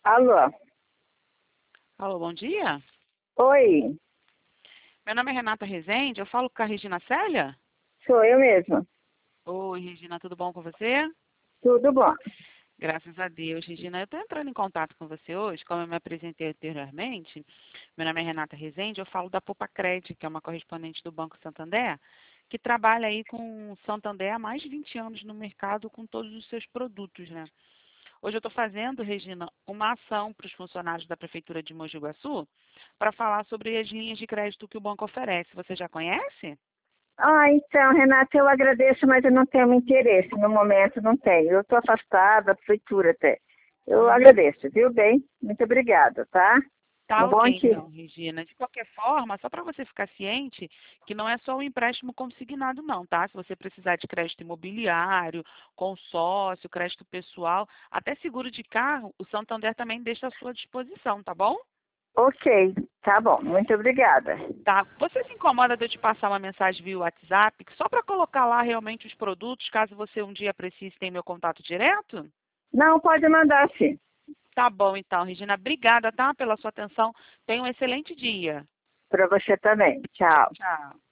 Alô? Alô, bom dia. Oi, Meu nome é Renata Rezende, eu falo com a Regina Célia. sou eu mesma. Oi, Regina, tudo bom com você? Tudo bom? Graças a Deus, Regina. Eu estou entrando em contato com você hoje, como eu me apresentei anteriormente. Meu nome é Renata Rezende, eu falo da Popacred, que é uma correspondente do Banco Santander, que trabalha aí com o Santander há mais de 20 anos no mercado com todos os seus produtos, né? Hoje eu estou fazendo, Regina, uma ação para os funcionários da Prefeitura de Mogi Guaçu para falar sobre as linhas de crédito que o banco oferece. Você já conhece? Então, Renata, eu agradeço, mas eu não tenho interesse. No momento, não tenho. Eu estou afastada da prefeitura até. Eu Uhum. agradeço, viu bem? Muito obrigada, tá? Tá O bom é ok, que... então, Regina. De qualquer forma, só para você ficar ciente que não é só o empréstimo consignado, não, tá? Se você precisar de crédito imobiliário, consórcio, crédito pessoal, até seguro de carro, o Santander também deixa à sua disposição, tá bom? Ok, tá bom. Muito obrigada. Tá. Você se incomoda de eu te passar uma mensagem via WhatsApp, só para colocar lá realmente os produtos, caso você um dia precise ter meu contato direto? Não, pode mandar sim. Tá bom, então, Regina. Obrigada, tá, pela sua atenção. Tenha um excelente dia. Para você também. Tchau, Tchau. tchau.